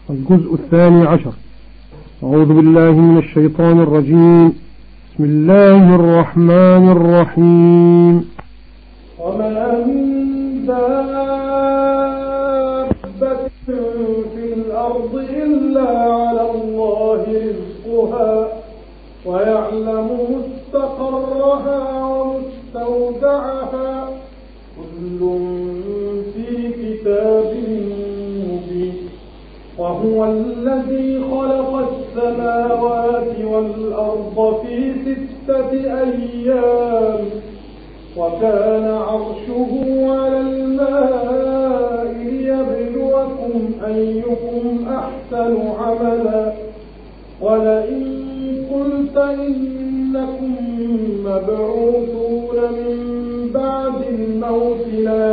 الجزء 12. أعوذ بالله من الشيطان الرجيم. بسم الله الرحمن الرحيم. وما من دابة في الأرض إلا على الله رزقها ويعلم مستقرها ومستودعها كل في كتاب مبين. وهو الذي خلق السماوات والأرض في 6 أيام وكان عرشه على الماء ليبلوكم أيكم أحسن عملا. ولئن قلت إنكم مبعوثون من بعد الموت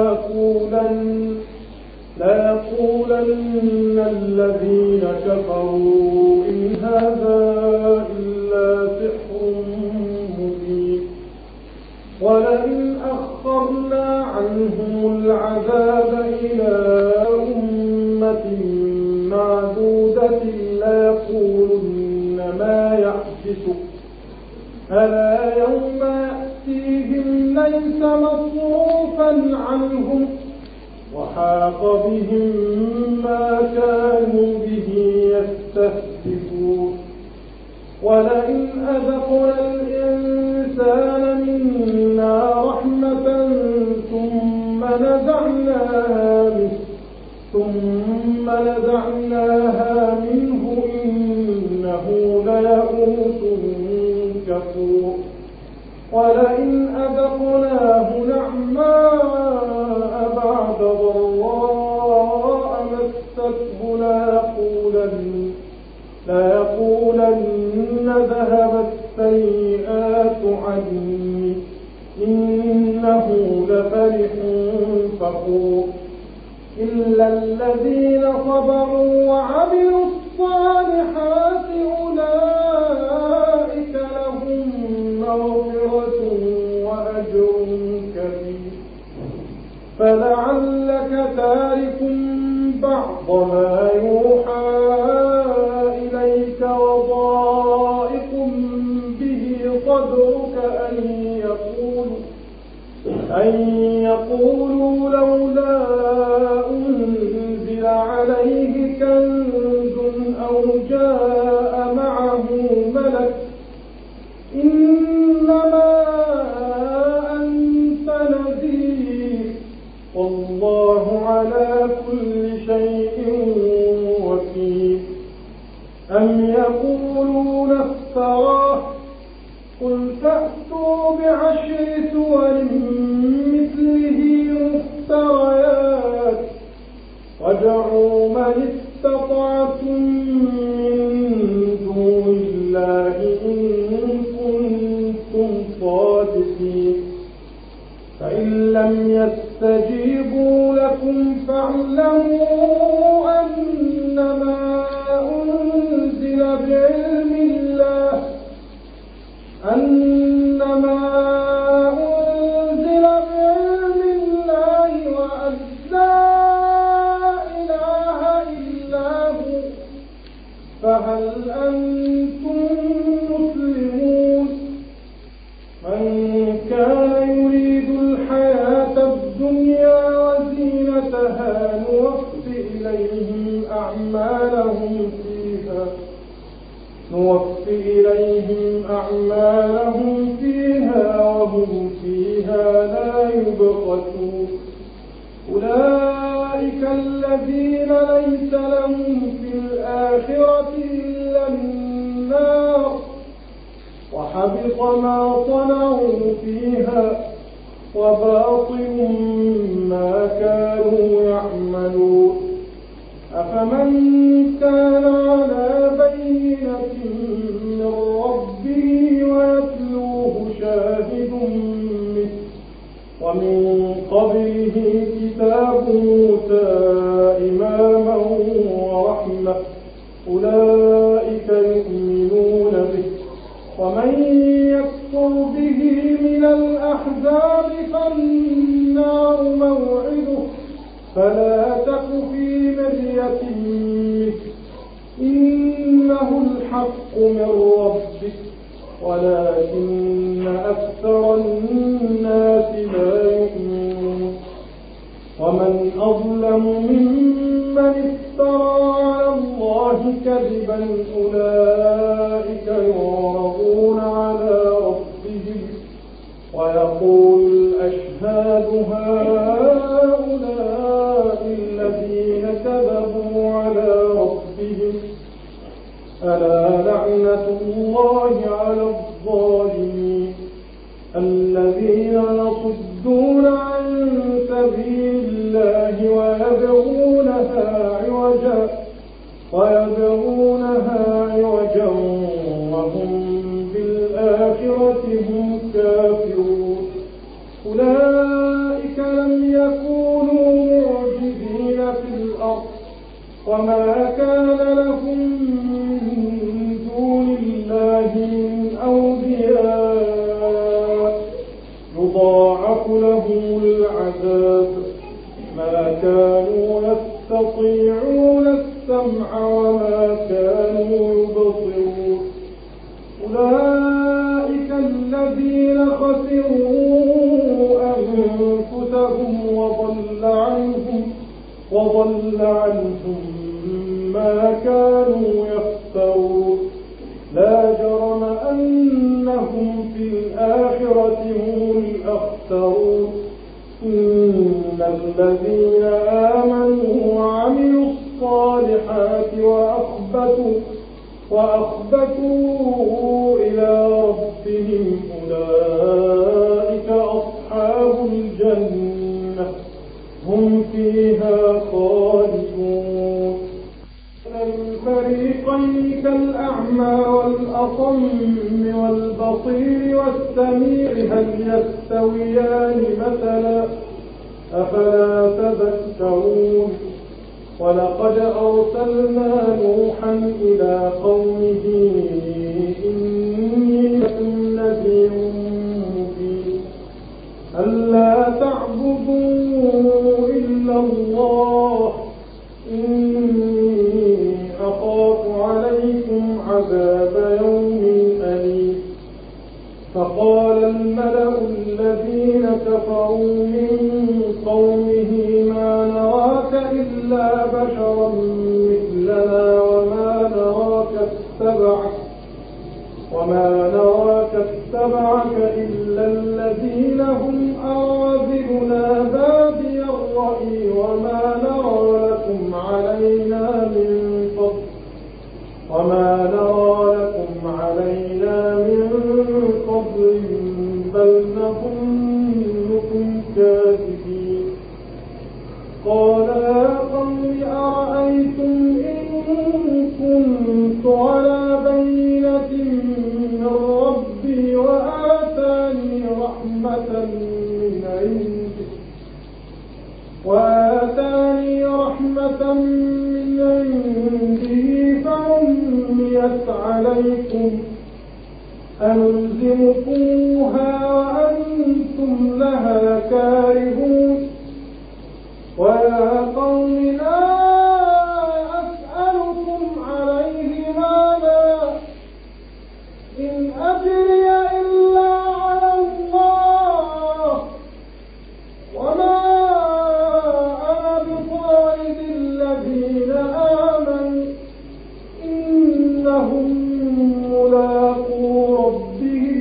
ليقولن الذين كفروا إن هذا إلا سحر مبين. ولئن أخرنا عنهم العذاب إلى أمة معدودة ليقولن ما يحدث ألا يوم يأتيهم ليس مصروفا عنهم وحاق بهم ما كانوا به يستهزئون. ولئن أذقنا الإنسان منا رحمة ثم نزعناها منه إنه ليئوس كفور. ولئن أذقناه نعماء بعد ضراء مسته ليقولن ذهب السيئات عني إنه لفرح فخور. إلا الذين صبروا وعملوا الصالحات أولئك لهم مغفرة وأجر كبير. فلعلك تارك بعض ما يوحى إليك وضائق به صدرك أن يقولوا لولا أنزل عليه كنز أو جاء معه ملك إنما أنت نذير والله على كل شيء وكيل. أم يقولون افتراه قل فأتوا ب10 سور مثله مفتريات وادعوا من استطعتم من دون الله إن كنتم صادقين. فإن لم يستجيبوا لكم فاعلموا أنما أنزل بعلم الله وأن لا إله إلا هو فهل أنتم مسلمون. من كان يريد الحياة الدنيا وزينتها نوفِ إليهم أعمالهم فيها وهم فيها لا يبخسون. أولئك الذين ليس لهم في الآخرة إلا النار وحبط ما صنعوا فيها وباطل ما كانوا يعملون. أفمن كان على بينة من ربه ويتلوه شاهد منه ومن قبله كتاب موسى إماما ورحمة أولئك يؤمنون به. ومن يكفر به من الأحزاب فالنار موعده فلا تك في مرية منه إنه الحق من ربك ولكن أكثر الناس لا يؤمنون ومن أظلم ممن افترى على الله كذبا أولئك يعرضون على ربهم ويقول الأشهاد هؤلاء الذين كذبوا على ربهم ألا لعنة الله على الظالمين الذين يصدون عن سبيل الله ويبغونها عوجا وهم بالآخرة هم كافرون أولئك لم يكونوا معجزين في الأرض وما كان لهم من دون الله من أولياء يضاعف لهم العذاب ما كانوا يستطيعون السمع وما كانوا يبصرون أولئك الذين خسروا أنفسهم وضل عنهم ما كانوا يفترون لا جرم أنهم في الآخرة هم الأخسرون إن الذين آمنوا وعملوا الصالحات وأخبتوا إلى ربهم أولئك أصحاب الجنة هم فيها خالدون الفريقين كالأعمى والأصم والبصير والسميع هل يستويان مثلا أفلا تذكرون ولقد أرسلنا نوحا إلى قومه إني لكم نذير مبين ألا تعبدوا إلا الله إني أخاف عليكم عذاب يوم أليم فقال الملأ الذين كفروا من قومه ما نراك إلا بشرا مثلنا وما نراك اتبعك إلا الذين هم أراذلنا بادي الرأي وما نرى لكم علينا من فضل بل نظنكم كاذبين قال يا قوم أرأيتم إن كنت على بينة من ربي وآتاني رحمة من عنده فعميت عليكم أنلزمكموها وأنتم لها كارهون ويا قوم لا أسألكم عليه مالا إن أجري إلا على الله وما أنا بطارد الذين آمنوا إنهم ملاقو ربهم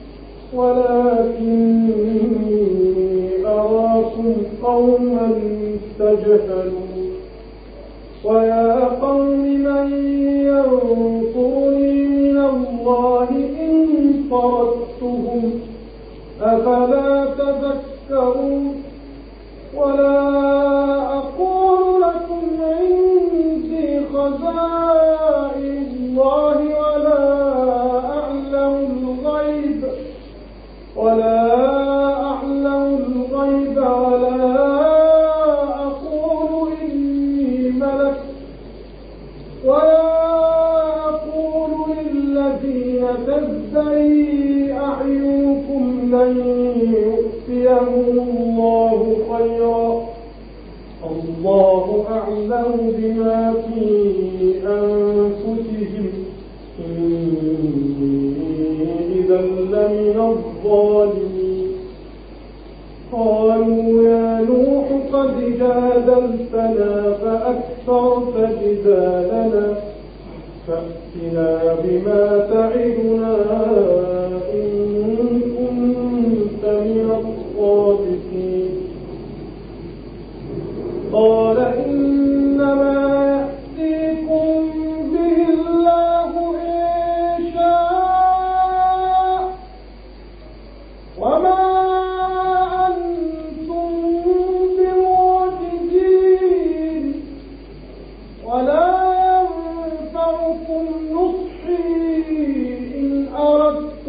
ولكني أراكم قوما تجهلون ويا قوم من ينصرني من الله إن طردتهم أفلا تذكرون ولا أقول لكم عندي خزائن الله ولا أعلم الغيب ولا أقول إني ملك ولا أقول للذين تزدري أعينكم لن يؤتيهم الله خيرا الله أعلم بما في أنفسهم إني إذا لمن الظالمين قالوا يا نوح قد جادلتنا فأكثرت جدالنا فأتنا بما تعدنا إن كنت من الصادقين قال إنما يأتيكم به الله إن شاء وما أنتم بمعجزين ولا ينفعكم نصحي إن أردت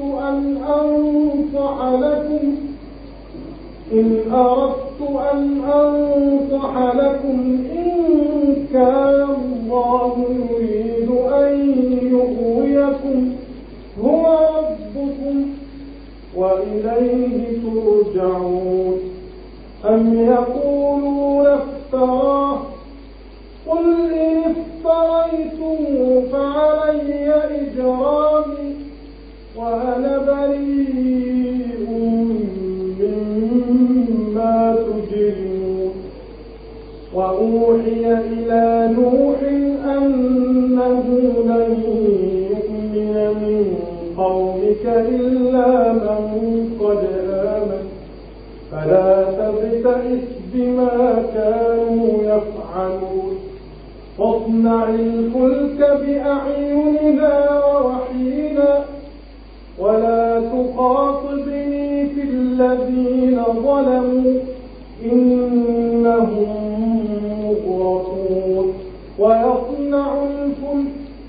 أن أنصح لكم إن كان الله يريد أن يغويكم هو ربكم وإليه ترجعون أم يقولون افتراه قل إن افتريته فعلي إجرامي وأنا بريء مما تجرمون وأوحي إلى نوح أنه لن يؤمن من قومك إلا من قد آمن فلا تبتئس بما كانوا يفعلون واصنع الفلك بأعيننا ووحينا ولا تخاطبني في الذين ظلموا إنهم مغرقون ويصنع الفلك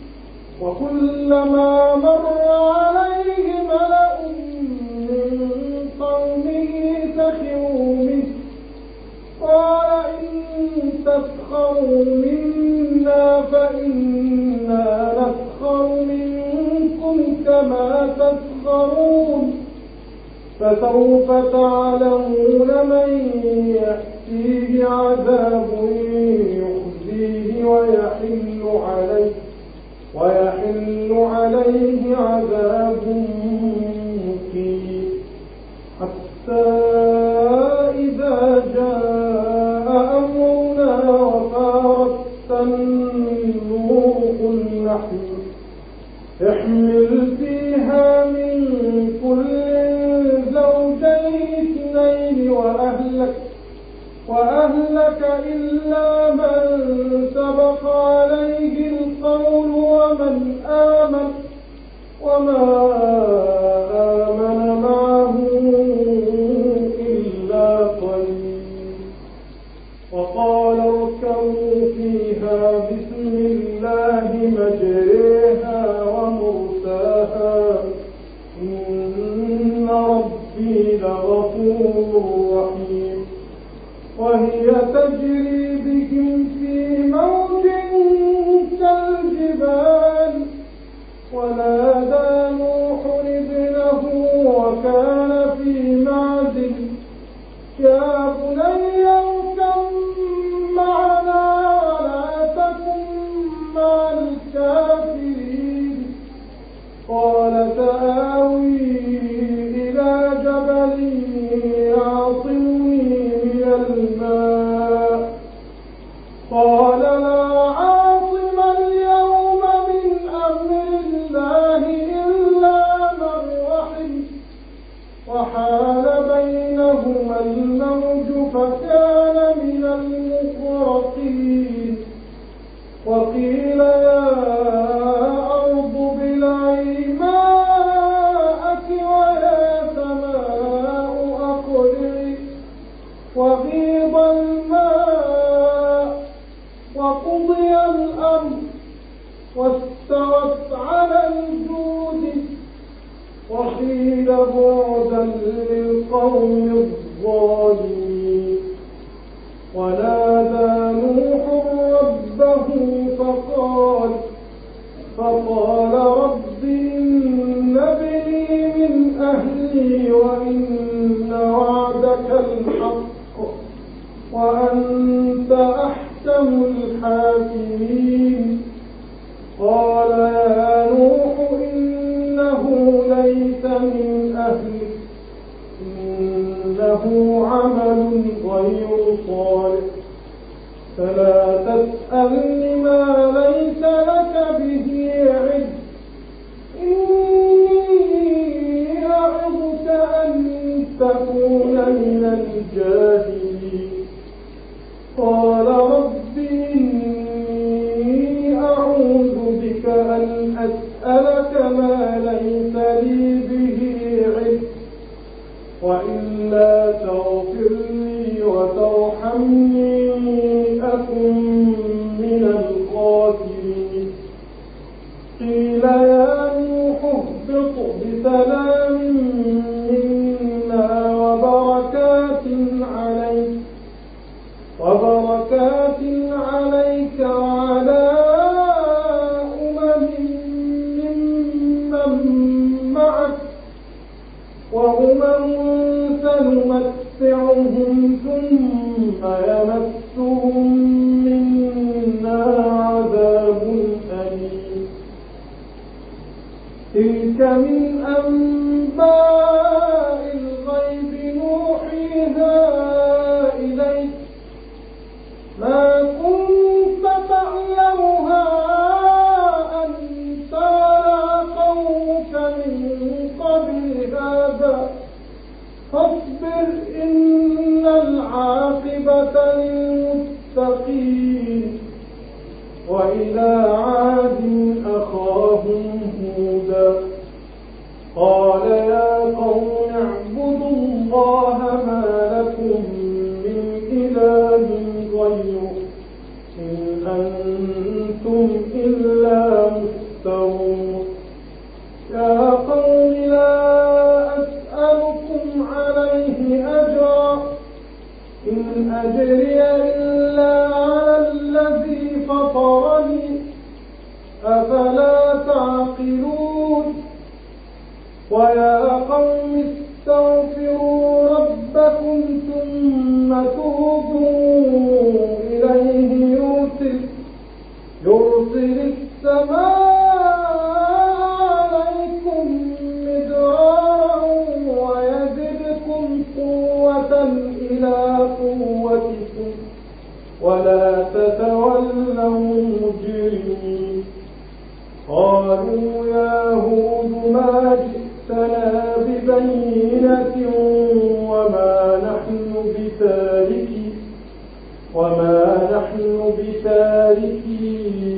وكلما مر عليه ملأ من قومه سخروا منه قال إن تسخروا منا فإنا نسخر منكم كما تسخرون فسوف تعلمون من يأتيه عذاب يخزيه ويحل عليه عذاب مقيم حتى إذا جاء أمرنا وفارت النور قل احمل فيها من كل زوجين اثنين وأهلك إلا من سبق عليه القول ومن آمن وما آمن معه إلا قليل وقال اركبوا فيها بسم الله مجريها ومرساها إن ربي لغفور رحيم وهي تجري بهم في موج كالجبال ونادى نوح ابنه وكان في معزل يا بني اركب معنا ولا تكن مع الكافرين قال سآوي إلى جبل يعصمني من الماء قال لا عاصم اليوم من أمر الله إلا من رحم وحال بينهما الموج فكان من المغرقين وقيل يا أرض ابلعي ماءك ويا سماء أقلعي وغيض الماء وقضي الأمر واستوت على الجود وقيل بعدا للقوم الظالمين ونادى نوح ربه فقال رب إن ابني من أهلي وإن وعدك الحق وأنت وأنت أحكم الحاكمين. قال يا نوح إنه ليس من أهلك إنه عمل غير صالح فلا تسألني ما ليس لك به علم إني أعظك أن تكون من الجاهلين. قال رب إني أعوذ بك أن أسألك ما ليس لي به علم وإلا تغفر لي وترحمني أكن من الخاسرين. قيل يا نوح اهبط بسلام منا وبركات عليك وعلى أمم ممن معك وأمم سنمتعهم ثم يمسهم منا عذاب أليم. تلك من أنباء الغيب نوحيها إليك ما كنت تعلمها أنت ولا قومك من قبل هذا فاصبر إن العاقبة للمتقين. وإلى عاد أخاهم هودا قال يا قوم اعبدوا الله ما لكم من إله غيره إن أنتم إلا مفترون. يا قوم لا أسألكم عليه أجرا إن أجري إلا على الذي فطرني أفلا تعقلون. ويا قوم استغفروا ربكم ثم توبوا إليه يرسل السماء عليكم مدرارا ويزدكم قوة إلى قوتكم ولا تتولوا مجرمين. قالوا يا هود ما جئتنا ببينة وما نحن بتاركي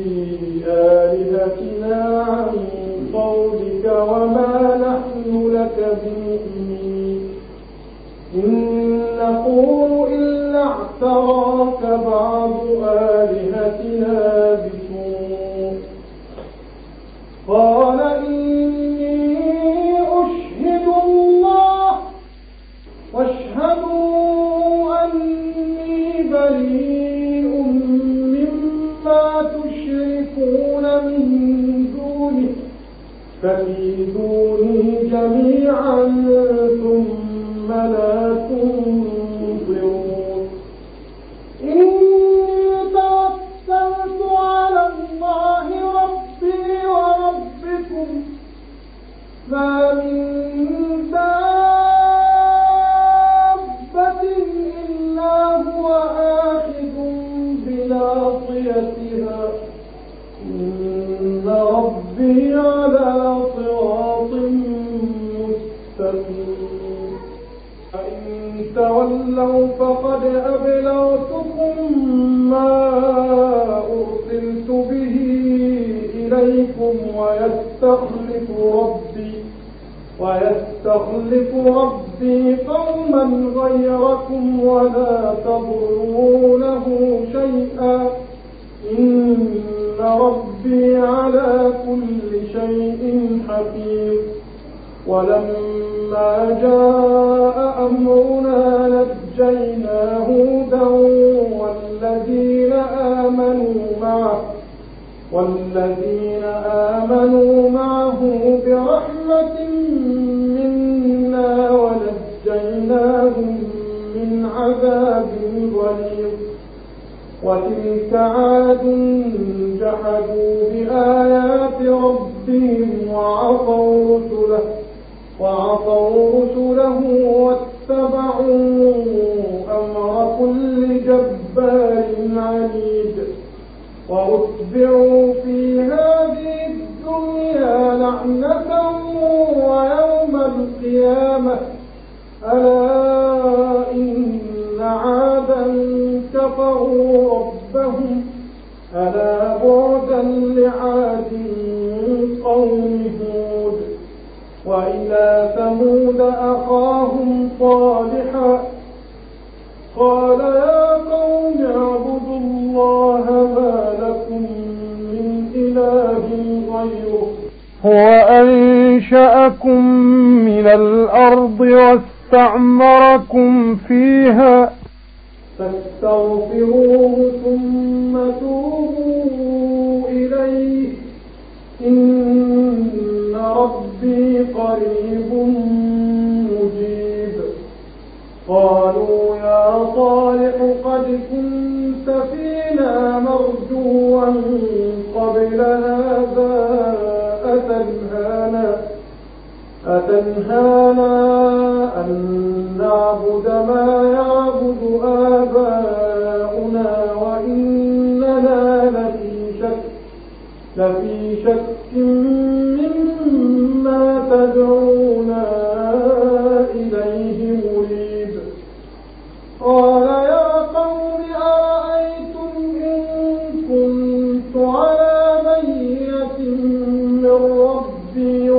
آلهتنا عن قولك وما نحن لك بمؤمنين. إن نقول إلا اعتراك بعض آلهتنا بسوء. قال إني أشهد الله واشهدوا أني بريء مما تشركون من دونه فكيدوني جميعا ثم لا تنظرون. إني توكلت على الله ربي وربكم ما من دابة إلا هو آخذ بناصيتها إن ربي على صراط مستقيم. فإن تولوا فقد أبلغتكم ما أرسلت به إليكم ويستخلف ربي قوما غيركم ولا تضرونه شيئا إن ربي على كل شيء حفيظ. ولما جاء أمرنا نجينا هودا والذين آمنوا معه برحمة منا ونجيناهم من عذاب غليظ. وتلك عاد جحدوا بآيات ربهم وعصوا رسله واتبعوا أمر كل جبار عنيد وأتبعوا في هذه الدنيا لعنة ويوم القيامة ألا إن عادا كفروا ربهم ألا بعدا لعاد قوم هود وإلى ثمود أخاهم صالحا قال يا قوم اعبدوا الله ما لكم من إله غيره هو أنشأكم من الأرض واستعمركم فيها فاستغفروه ثم توبوا إليه إن ربي قريب مجيب قالوا يا صالح قد كنت فينا مرجوا قبل هذا أتنهانا أن نعبد ما يعبد آباؤنا وإننا لفي شك مما تدعونا إليه مريب قال يا قوم أرأيتم إن كنت على بينة من ربي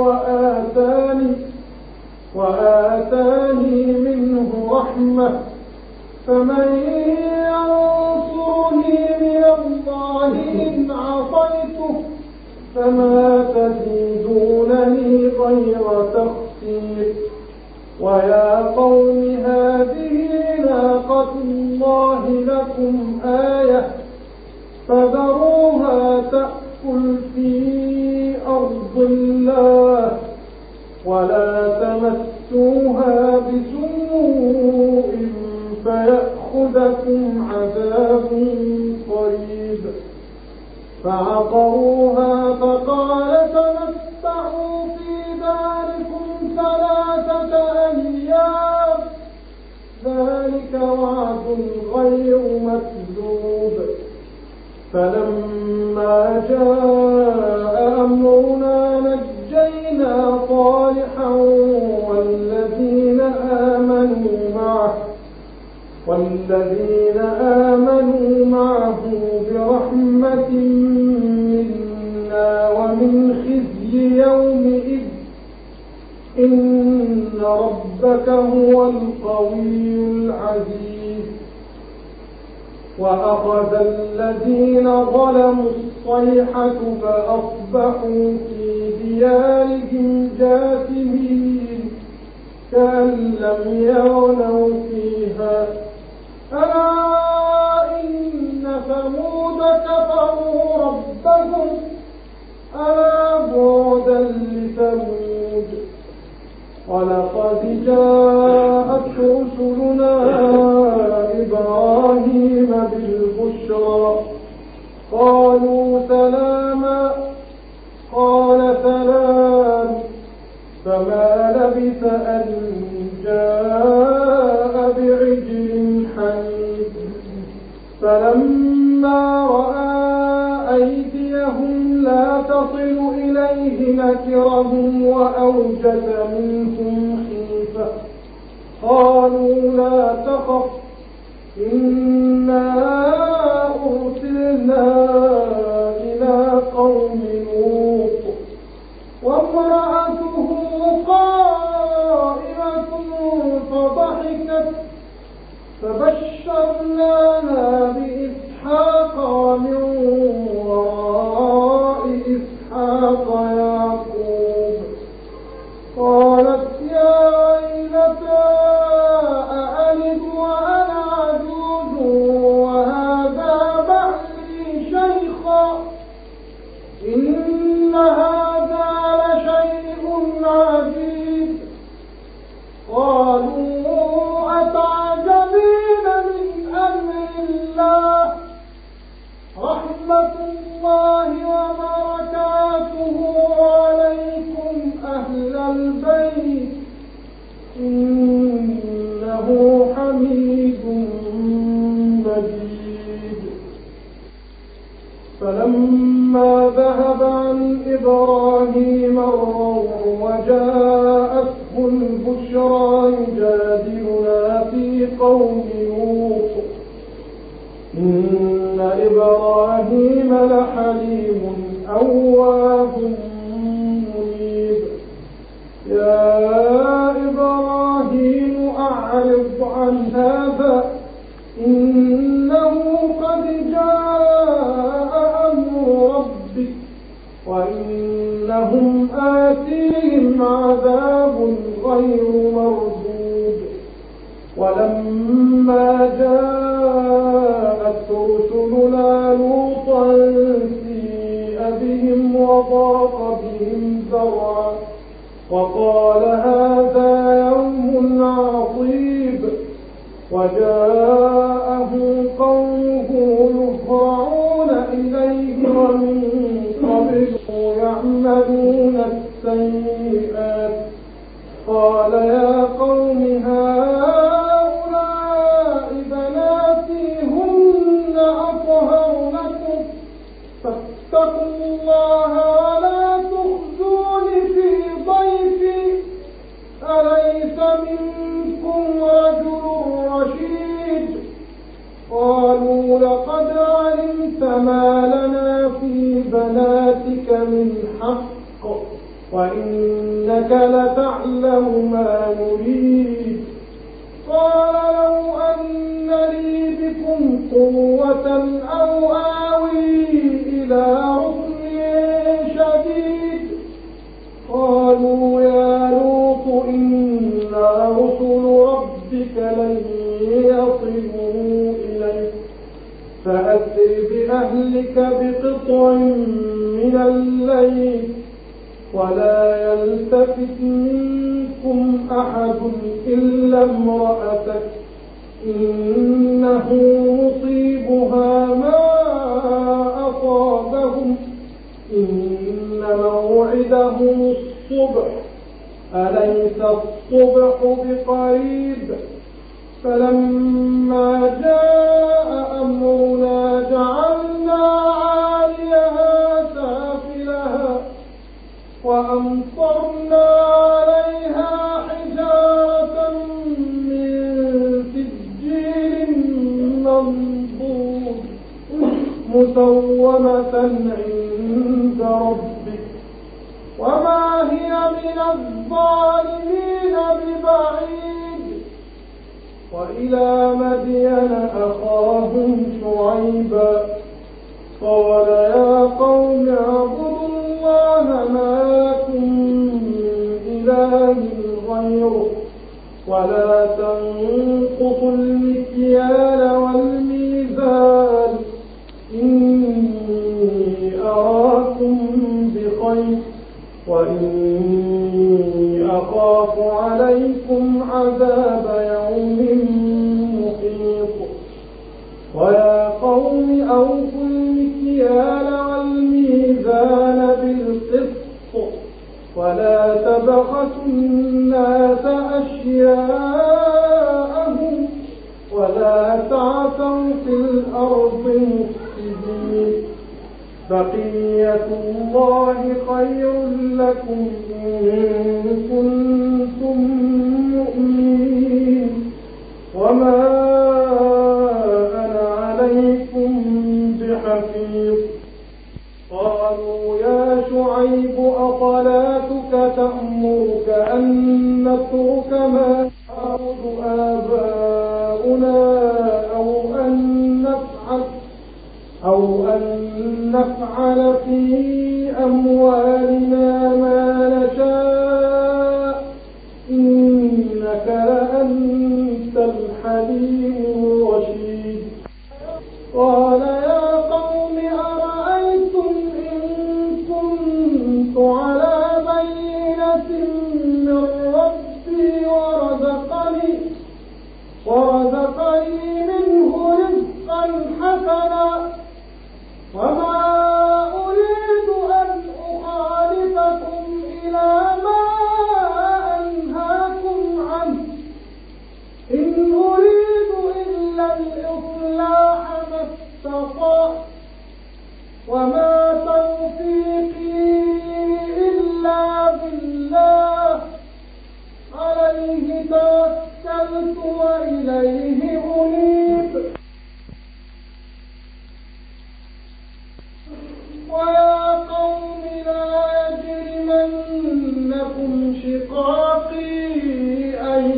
وآتاني منه رحمة فمن ينصرني من الله إن عصيته فما تزيدونني غير تخسير ويا قوم هذه ناقة الله لكم آية فذروها تأكل في أرض الله ولا تمسوها بسوء فيأخذكم عذاب قريب فعقروها فقال تمتعوا في داركم 3 أيام ذلك وعد غير مكذوب فلما جاء أمرنا نجينا صالحا والذين آمنوا معه برحمة منا ومن خزي يومئذ إن ربك هو القوي العزيز وأخذ الذين ظلموا الصيحة فأصبحوا في ديارهم جاثمين كأن لم يغنوا فيها ألا إن ثمود كفروا ربهم ألا بعدا لثمود ولقد جاءت رسلنا إبراهيم بالبشرى قالوا سلاما قال سلام فما لبث أن جاء بعجل حنيذ فلما رأى أيديهم لا تصل إليه نكرهم وأوجس منهم خيفة قالوا لا تخف إنا أرسلنا إلى قوم لوط وامرأته قائمة فضحكت فبشرناها بإسحاق ومن وراء إسحاق يعقوب قالت يا ويلتى أألد وأنا عجوز ورحمة الله وبركاته عليكم أهل البيت إنه حميد مجيد. فلما ذهب عن إبراهيم الروع وجاءته البشرى يجادلنا في قوم لوط إن إبراهيم لحليم أواه منيب. يا إبراهيم أعرض عن هذا إنه قد جاء أمر ربك وإنهم آتيهم عذاب غير مردود. ولما جاءت رسلنا لوطا سيء بهم وضاق بهم ذرعا وقال هذا يوم عصيب. وجاءه قومه يهرعون إليه ومن قبل يعملون السيئات قال يا قوم هؤلاء بناتي هن أطهر لكم فاتقوا الله ولا تخزون في ضيفي أليس منكم رجل رشيد. قالوا لقد علمت ما لنا في بناتك من حق وإنك لتعلم ما نريد. قال لو أن لي بكم قوة أو آوي إلى ركن شديد. قالوا يا لوط إنا رسل ربك لن يصلوا إليك فأسر بأهلك بقطع من الليل ولا يلتفت منكم أحد إلا امرأتك إنه مصيبها ما أصابهم إن موعدهم الصبح أليس الصبح بقريب. فلما جاء أمرنا جعلنا عاليها سافلها وأمطرنا عليها حجارة من سجيل منضود مسومة عند ربك وما هي من الظالمين ببعيد. وإلى مدين أخاهم شعيبا قال يا قوم اعبدوا الله ما لكم من إله غيره ولا تنقصوا المكيال والميزان إني أراكم بخير وإني أخاف عليكم عذاب يوم محيط. ويا قوم أوفوا المكيال والميزان بالقسط ولا تبخسوا الناس أشياءهم ولا تعثوا في الأرض مفسدين. بقية الله خير لكم إن كنتم مؤمنين وما أنا عليكم بحفيظ. قالوا يا شعيب أصلاتك تأمرك أن نترك ما يعبد آباؤنا أو أن نفعل في أموالنا ما نشاء إنك لأنت الحليم الرشيد. قال يا قوم أرأيتم إن كنت على بينة من ربي ورزقني منه رزقا حسنا وما وما توفيقي إلا بالله عليه توكلت وإليه أنيب ويا قوم لا يجرمنكم شقاقي أن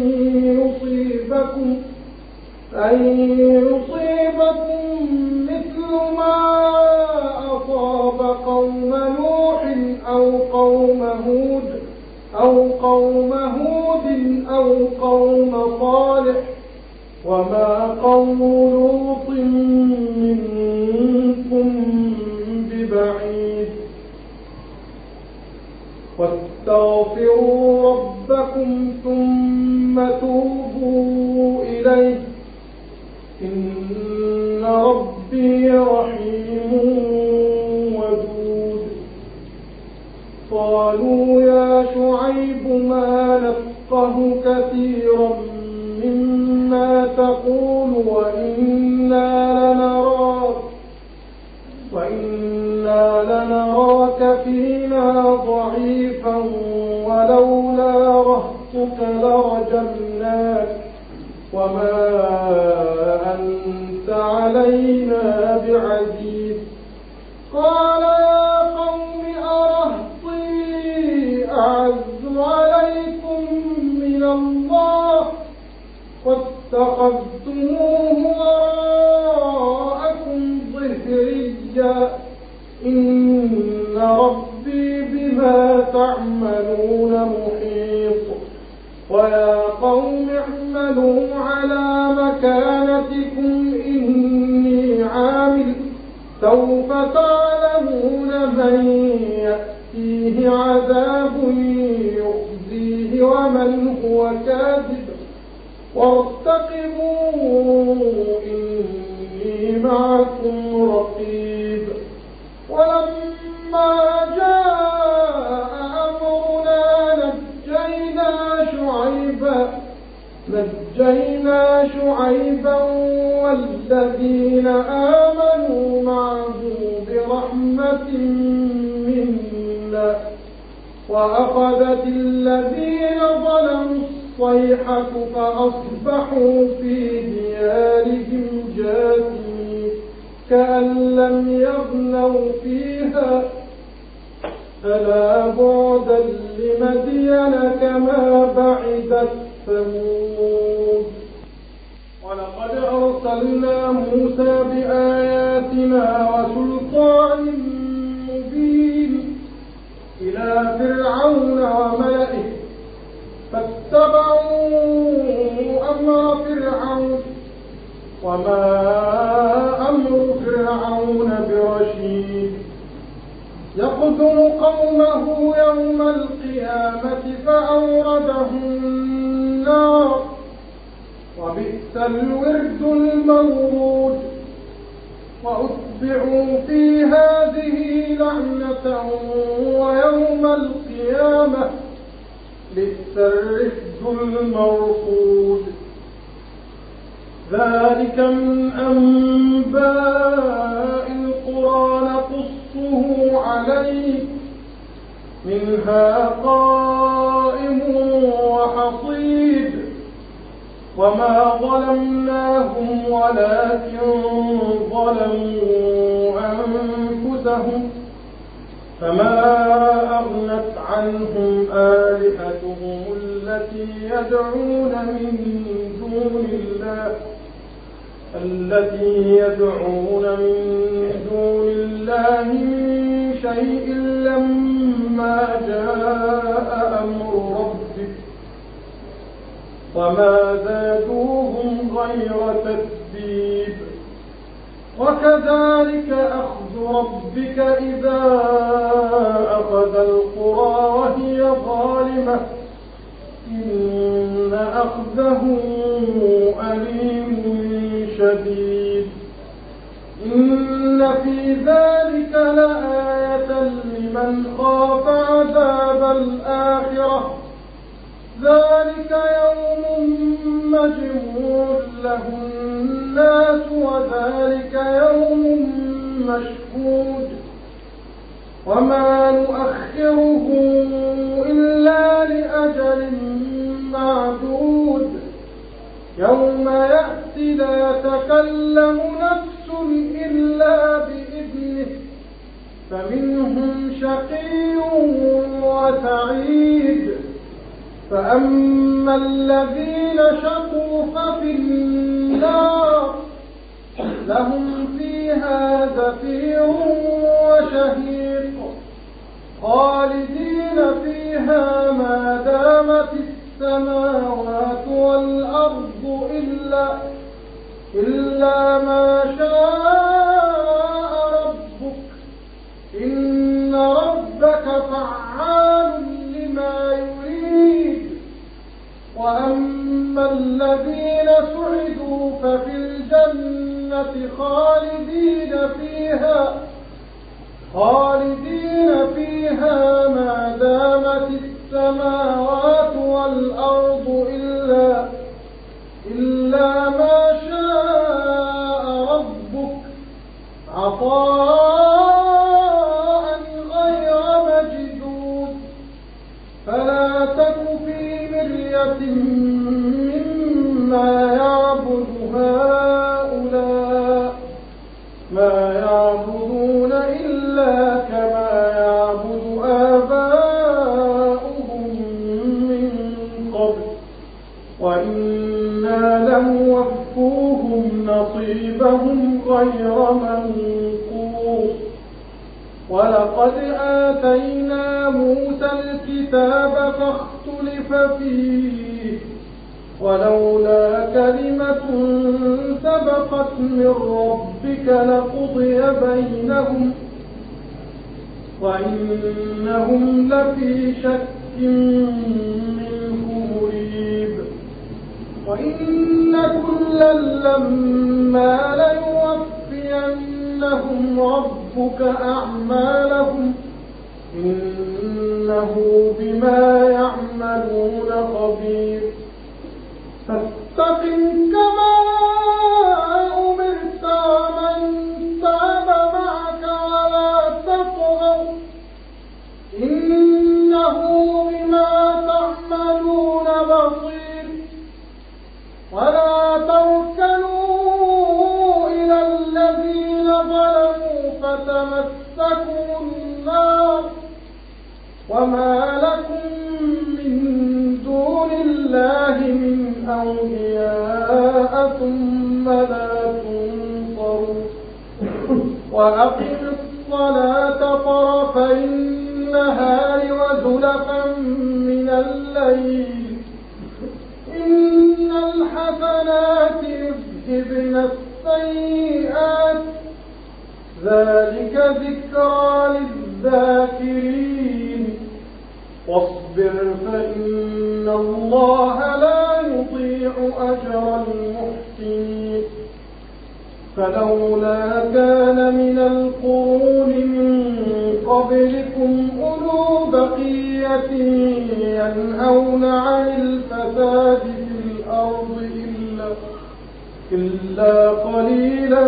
يصيبكم مثل ما أصاب قوم نوح أو قوم هود أو قوم صالح وما قوم لوط منكم ببعيد واستغفروا ربكم ثم توبوا إليه إن ربي رحيم ودود قالوا يا شعيب ما نفقه كثيرا مما تقول وإنا لنراك فينا ضعيفا ولولا رهطك لرجمناك وما أنت علينا بعزيز قال يا قوم أرهطي أعز عليكم من الله واتخذتموه وراءكم ظهريا إن ربي بما تعملون محيط ويا قوم اعملوا على مكانتكم إني عامل سوف تعلمون من يأتيه عذاب يخزيه ومن هو كاذب وارتقبوا إني معكم رقيب ولما جاء أمرنا نجينا شعيبا والذين آمنوا معه برحمة منا وأخذت الذين ظلموا الصيحة فأصبحوا في ديارهم جاثمين كأن لم يغنوا فيها ألا بعدا لمدين كما بعدت ثمود ولقد أرسلنا موسى بآياتنا وسلطان مبين إلى فرعون وملئه فاتبعوا أمر فرعون وما أمر فرعون برشيد يقتل قومه يوم القيامة فأوردهم النار وبئس الورد المورود وأتبعوا في هذه لعنة ويوم القيامة بئس الرفد المرفود ذلك من أنباء القرى نقصه عليك منها قائم وحصيد وما ظلمناهم ولكن ظلموا أنفسهم فما أغنت عنهم آلهتهم التي يدعون من دون الله من شيء لما جاء أمر ربك وما زادوهم غير تتبيب وكذلك أخذ ربك إذا أخذ القرى وهي ظالمة إن أخذه أليم شديد إن في ذلك لآية لمن خاف عذاب الآخرة ذلك يوم مجموع له الناس وذلك يوم مشهود وما نؤخره إلا لأجل معدود يوم يأتي لا تكلم نفس إلا بإذنه فمنهم شقي وسعيد فأما الذين شقوا ففي النار لهم فيها زفير وشهيق خالدين فيها ما دامت السماوات والأرض إلا ما شاء ربك إن ربك فعال لما يريد وأما الذين سعدوا ففي الجنة خالدين فيها ما دامت السماوات والأرض إلا ما شاء ربك عطاء غير مجدود فلا تك في مرية مما يعبد هؤلاء ما يعبدون إلا كما يعبد آباؤهم من قبل وإنا لموفوهم نصيبهم غير منقوص ولقد آتينا موسى الكتاب فاختلف فيه ولولا كلمة سبقت من ربك لقضي بينهم وإنهم لفي شك منه مريب وإن كلا لما ليوفينهم ربك أعمالهم إنه بما يعملون خبير فاستقم كما أمرت ومن تاب معك ولا تطغوا إنه بما تعملون بصير ولا تركنوا إلى الذين ظلموا فتمسكوا النار وما لكم من دون الله من أولياء ثم لا تنصرون وأقم الصلاة طرفي النهار وزلفا من الليل إن الحسنات يذهبن السيئات ذلك ذكرى للذاكرين واصبر فإن الله لا يضيع أجر المحسنين فلولا كان من القرون من قبلكم أولو بقية ينهون عن الفساد في الأرض إلا قليلا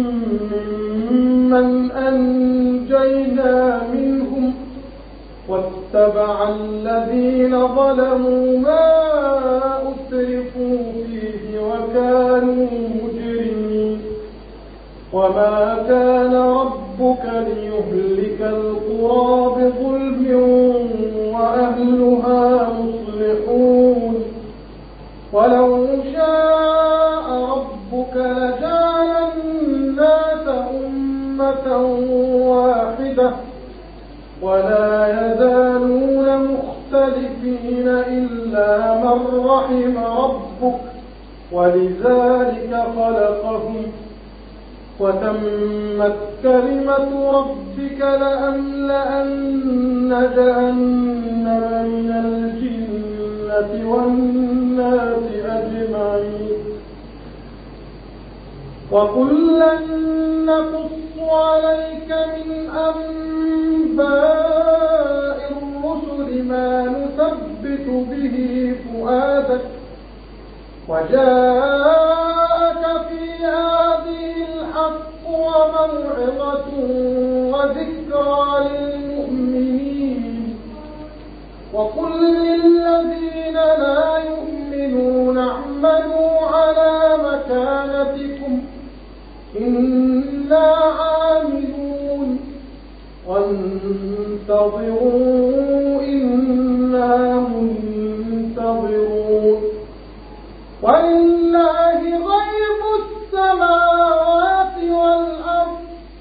ممن أنجينا منهم واتبع الذين ظلموا ما أسرفوا فيه وكانوا مجرمين وما كان ربك ليهلك القرى بظلم وأهلها مصلحون ولو شاء ربك لجعل الناس أمة واحدة ولا يزالون مختلفين إلا من رحم ربك ولذلك خلقهم وتمت كلمة ربك لأملأن جهنم من الجنة والناس أجمعين وكلا نقص عليك من أنباء الرسل ما نثبت به فؤادك وجاءك في هذه الحق وموعظة وذكرى للمؤمنين. وقل للذين لا يؤمنون اعملوا على مكانتكم إنا عاملون وانتظروا إنا منتظرون. ولله غيب السماوات والأرض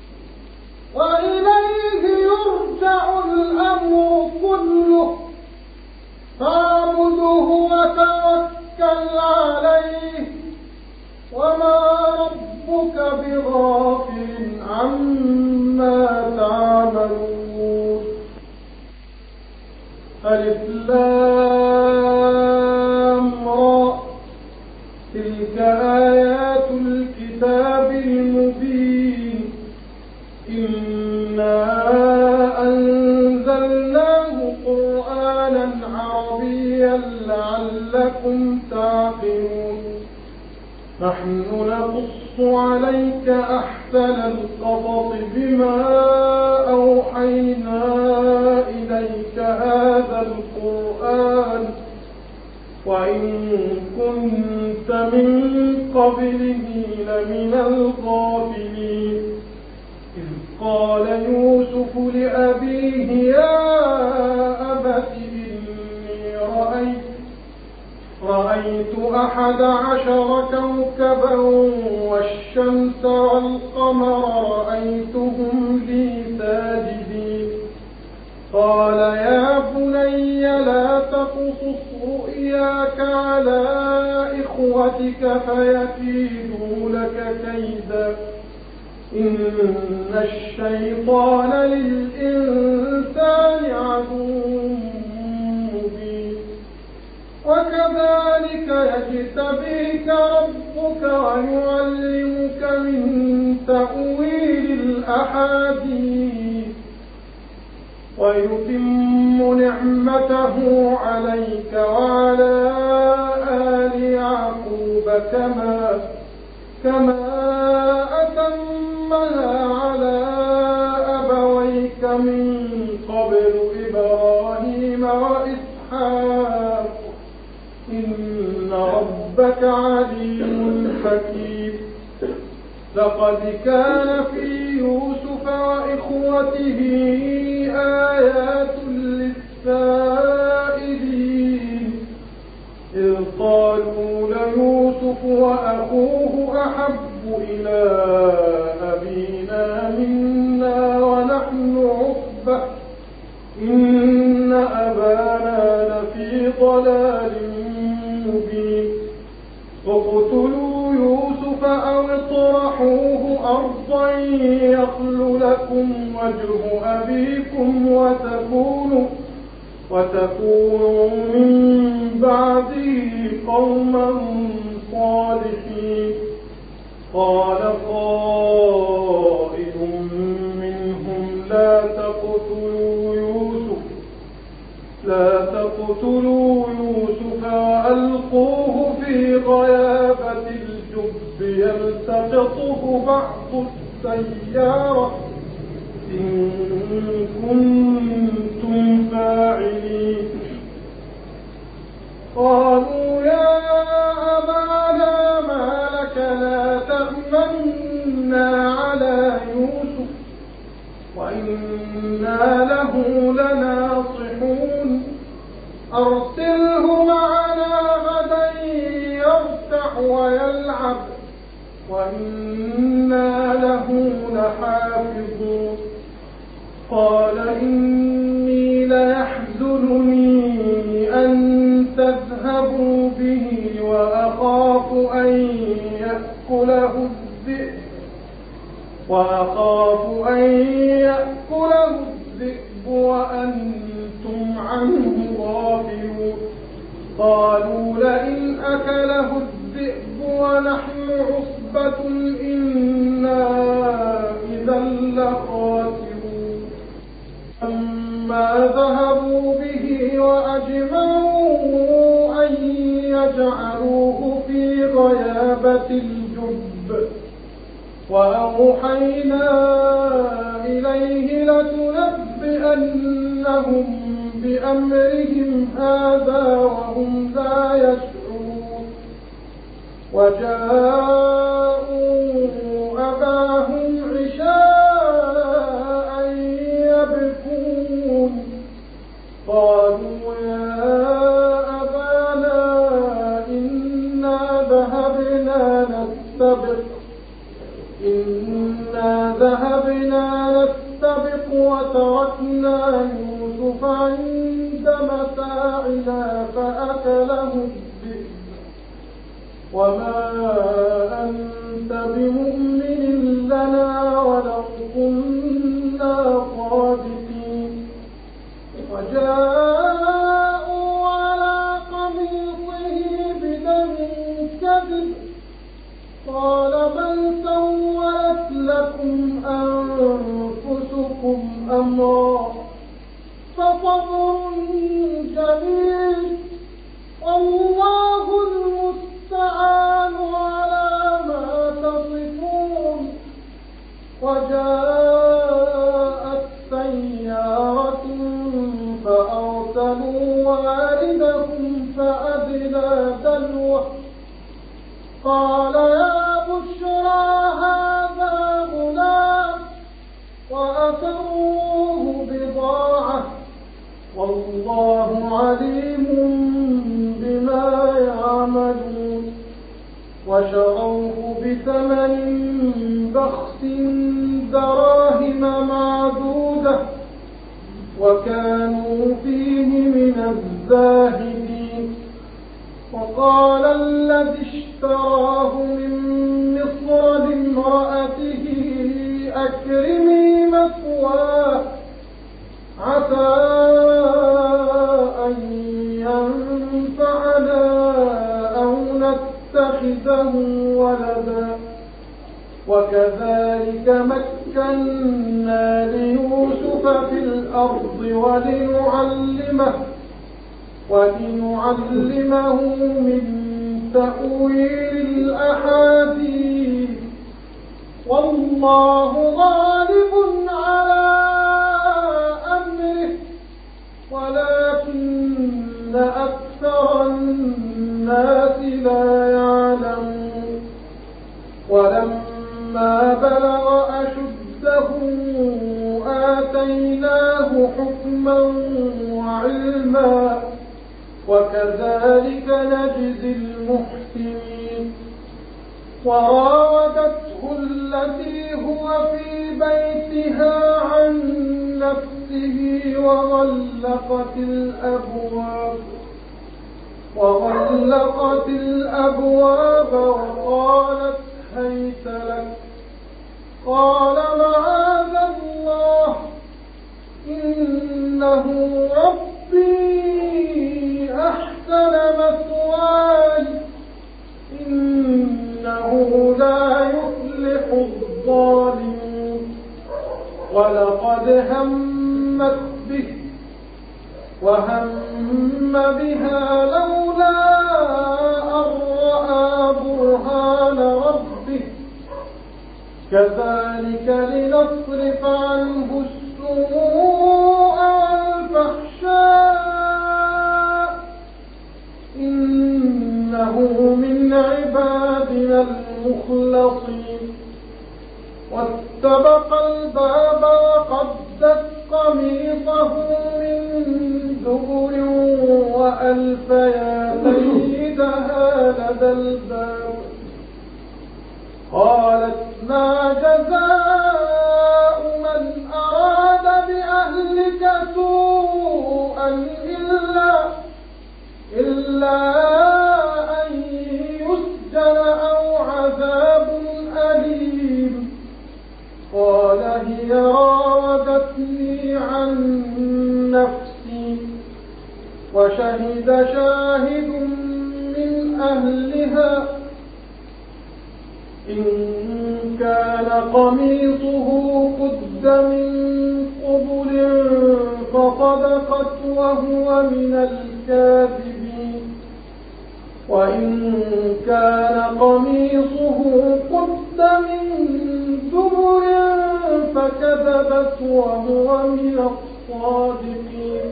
وإليه يرجع الأمر كله فاعبده وتوكل عليه وما ربك بغافل عما تعملون. ألف لام را تلك آيات الكتاب المبين إنا أنزلناه قرآنا عربيا لعلكم تعقلون. نحن نقص عليك أحسن القصص بما أوحينا إليك هذا القرآن وإن كنت من قبله لمن الغافلين. إذ قال يوسف لأبيه يا أبت إني رأيت 11 كوكبا والشمس والقمر رأيتهم لي ساجدين. قال يا بني لا تقصص رؤياك على إخوتك فيكيدوا لك كيدا إن الشيطان للإنسان عدو مبين. وكذلك يجتبيك ربك ويعلمك من تأويل الأحاديث ويتم نعمته عليك وعلى آل يعقوب كما أتمها على أبويك من قبل إبراهيم وإسحاق إن ربك عليم حكيم. لقد كان في يوسف وإخوته آيات للسائلين إذ قالوا ليوسف وأخوه أحب إلى أبينا منا ونحن عصبة إن أبانا لفي ضلال مبين. اقتلوا يوسف أو اطرحوه أرضا يخل لكم وجه أبيكم وتكونوا من بعده قوما صالحين. قال قائل منهم لا تقتلوا يوسف وألقوه في غيابة الجب يلتقطه بعض السيارة إن كنتم فاعلين. قالوا يا أبانا ما لك لا تأمنا على يوسف وإنا له لناصحون. أرسله معنا غدا يرتع ويلعب وإنا له لحافظون. قال إني ليحزنني أن تذهبوا به وأخاف أن يأكله الذئب وأنتم عنه غافلون. قالوا لئن أكله الذئب ونحن عصبة إنا إذا لخاسرون. أما ذهبوا به وأجمعوا أن يجعلوه في غيابة الجب وأوحينا إليه لتنبئنهم بأمرهم هذا وهم لا يشعرون وجاءوا أباهم عشاء يبكون قالوا يا أبانا إنا ذهبنا نستبق وتركنا يوسف عند متاعنا فأكله الذئب وما أنت بمؤمن لنا ولو كنا صادقين وجاءوا على قميصه بدم كذب قال بل سولت لكم أنفسكم أمرا فصبر جميل والله المستعان على ما تصفون وجاءت سيارة فأرسلوا واردهم فأدلى دلوه قال يا بشرى هذا غلام وأسروه بضاعة والله عليم بما يعملون وشروه بثمن بخس دراهم معدودة وكانوا فيه من الزاهدين وقال الذي اشتراه من مصر لامرأته أكرمي مثواه عسى أن ينفعنا أو نتخذه ولدا وكذلك مكنا ليوسف في الأرض ولنعلمه من تأويل الأحاديث والله غالب على أمره ولكن أكثر الناس لا يعلمون ولما بلغ أشده آتيناه حكما وعلما وكذلك نجزي المحسنين وراودته التي هو في بيتها عن نفسه وغلقت الأبواب وقالت هيت لك قال معاذ الله إنه ربي أحسن مثواي إنه لا يفلح الظالمون ولقد همت به وهم بها لولا أن رأى برهان ربه كذلك لنصرف عنه السوء والفحشاء إنه من عبادنا المخلصين واستبق الباب وقدت قميصه من دبر وألف يا سيدها لدى الباب قالت ما جزاء من أراد بأهلك سوءا إلا أن يسجن أو عذاب أليم قال هي راودتني عن نفسي وشهد شاهد من أهلها إن كان قميصه قد من قبل فصدقت وهو من الكاذبين وإن كان قميصه قد من دبر فكذبت وهو من الصادقين.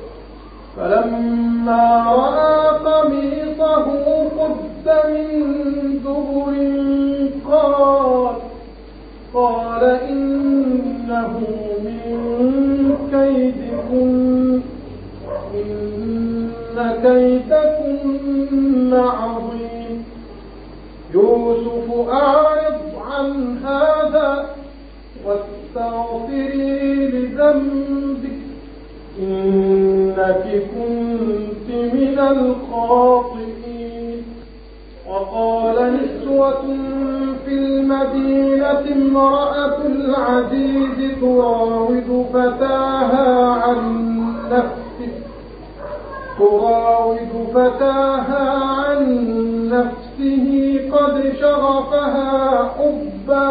فلما رأى قميصه قد من دبر قال إنه من كيدكن إن كيدكن عظيم. يوسف أعرض عن هذا واستغفري لذنبك إنك كنت من الخاطئين. وقال نسوة في المدينة امرأة العزيز تراود فتاها عن نفسه قد شغفها حبا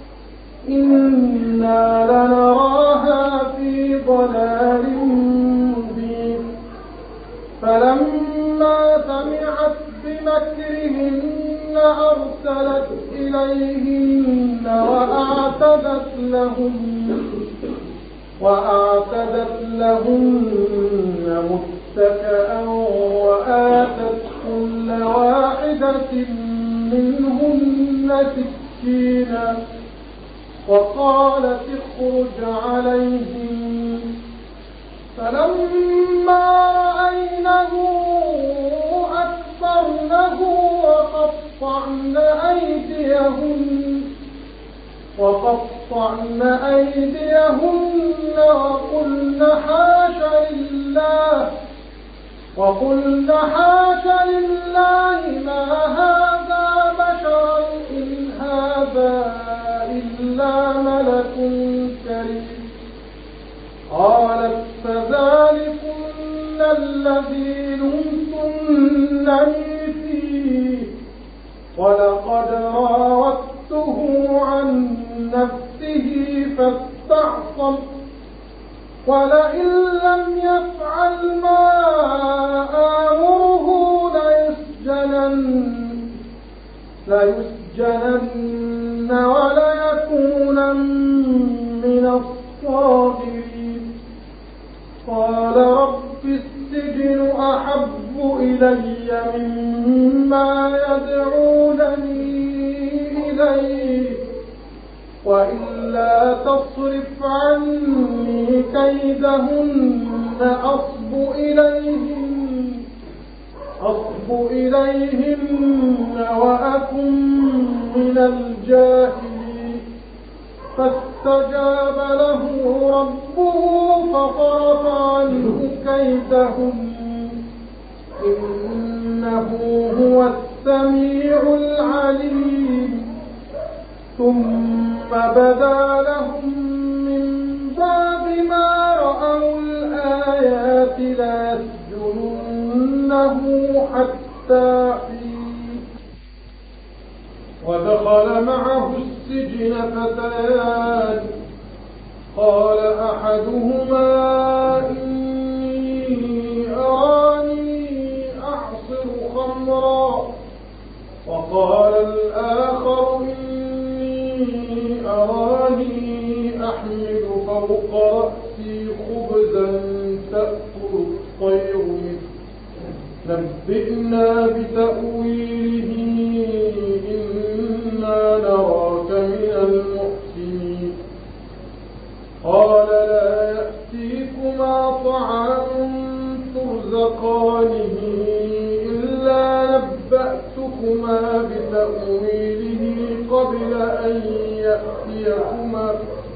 إنا لنراها في ضلال مبين. فلما سمعت بمكرهن أرسلت إليهن وأعتدت لهن متكئا وآتت كل واحدة منهن سكينا وقالت اخرج عليهم. فلما رأينه أكبرنه وقطعن أيديهن وقلن حاش لله ما هذا بشرا إن هذا إلا ملك كريم. قالت فذلكن الذي لمتنني فيه ولقد راودته عن نفسه فاستعصم ولئن لم يفعل ما آمره ليسجنن وليكونن من الصاغرين. قال رب السجن أحب إلي مما يدعونني إليه وإلا تصرف عني كيدهن أصب إليهن وأكن من الجاهلين. فاستجاب له ربه فصرف عنه كيدهن إنه هو السميع العليم. ثم بدا لهم من بعد ما رأوا الآيات ليسجننه حتى حين. ودخل معه السجن فتيان قال أحدهما إني أراني أعصر خمرا وقال الآخر إني أراني أحمل فوق رأسي خبزا تأكل الطير منه نبئنا بتأويله إنا نراك من المحسنين. قال لا يأتيكما طعام ترزقانه إلا نبأتكما بتأويله قبل أن يأتيكما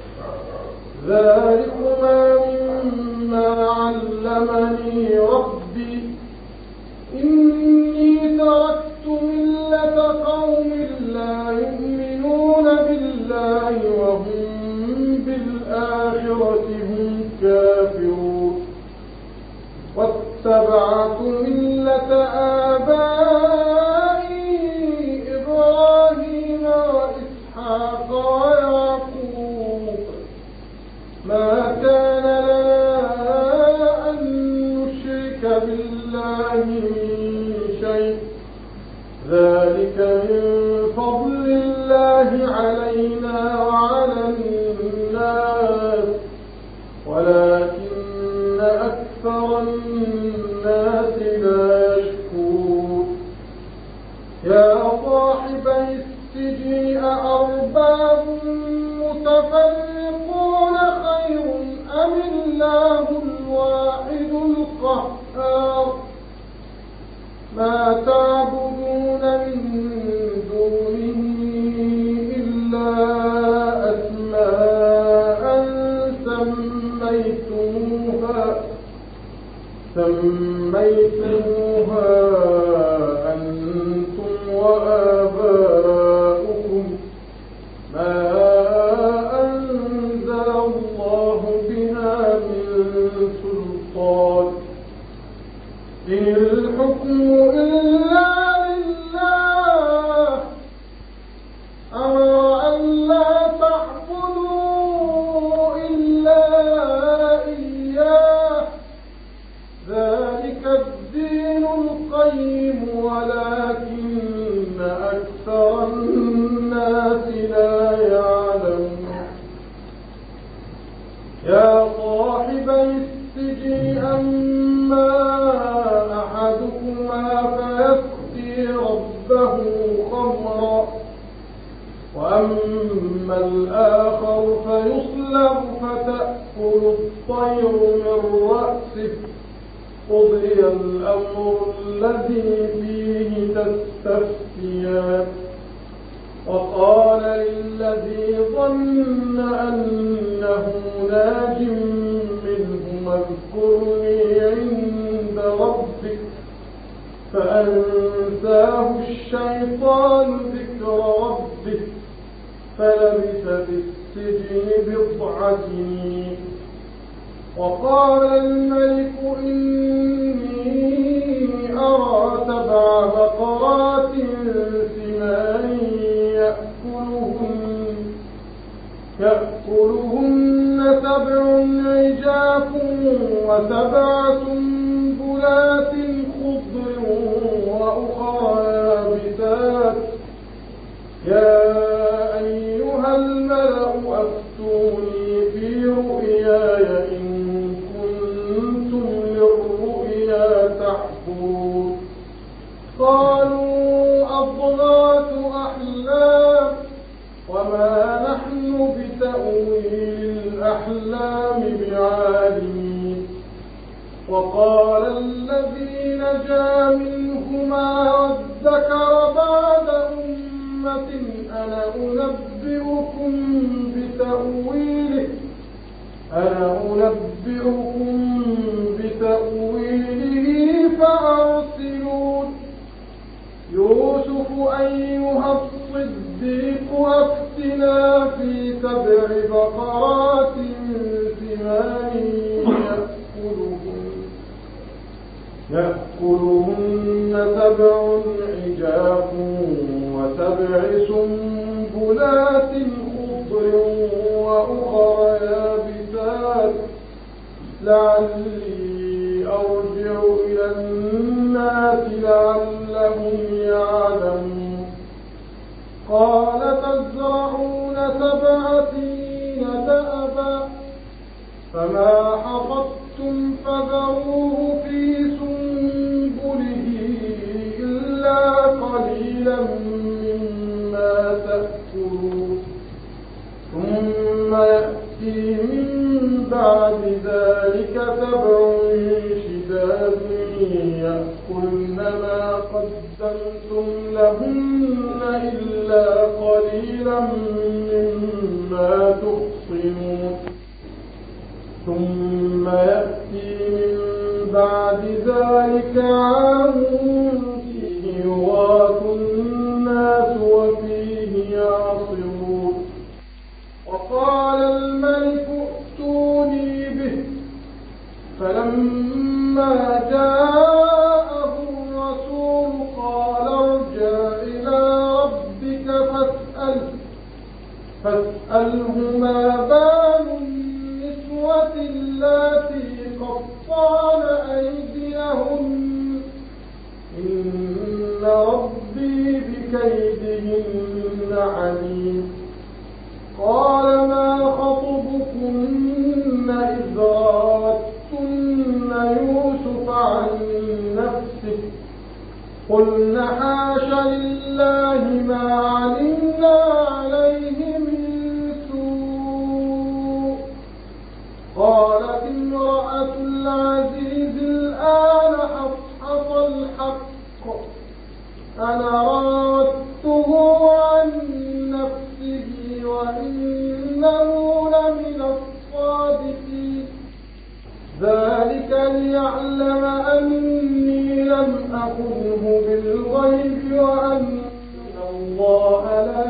ذلكما مما علمني ربي إني تركت ملة قوم لا يؤمنون بالله وهم بالآخرة هم كافرون واتبعت ملة آبائي إبراهيم وإسحاق ويعقوب ما كان لنا أن نشرك بالله من شيء ذلك من فضل الله ما تعبدون من دونه إلا أسماء سميتموها أنتم وآباؤكم ما أنزل الله بها من سلطان إن الحكم إلا لله أمر أن لا تعبدوا إلا إياه ذلك الدين القيم ولكن أكثر الناس لا يعلمون يا صاحبي السجن أما أحدكما فيسقي ربه خمرا وأما الآخر فيصلب فتأكل الطير من رأسه قضي الأمر الذي فيه تستفتيان وقال للذي ظن أنه ناج منه اذكرني عند ربك فأنساه الشيطان ذكر ربه فلبث في السجن بضع سنين وقال الملك إني أرى 7 بقرات سمان يأكلهن 7 عجاف و7 سنبلات خضر وأخرى يابسات يا أيها الملأ أفتوني في رؤياي إن كنتم للرؤيا تعبرون قالوا أضغاث أحلام وما نحن بتأويل الأحلام بعالمين وقال الذي نجا منهما وادكر بعد أمة أنا أنبئكم بتأويله فأرسلون يوسف أيها الصديق أفتنا في 7 بقرات سمان يأكلهن 7 عجاف و7 سنبلات خضر وأخرى يابسات لعلي أرجع إلى الناس لعلهم يعلمون قال تزرعون 7 سنين دأبا فما حصدتم فذروه في سنبله إلا قليلا مما تأكلون ثم يأتي من بعد ذلك 7 شداد يأكلن ما قدمتم لهن إلا قليلا مما تحصنون ثم يأتي من بعد ذلك عام فيه يغاث الناس وفيه يعصرون وقال الملك ائتوني به فلما جاءه الرسول قال ارجع إلى ربك فاسأله ما بال النسوة اللاتي قطعن أيديهن إن ربي بكيدهن عليم قال ما خطبكن إذ راوتن يوسف عن نفسه قلن حاش لله ما علمنا عليه من سوء قالت امرأة العزيز الآن حصحص الحق أنا راودته عن نفسه وإنه لمن الصادقين ذلك ليعلم أني لم أخنه بالغيب وأن الله لا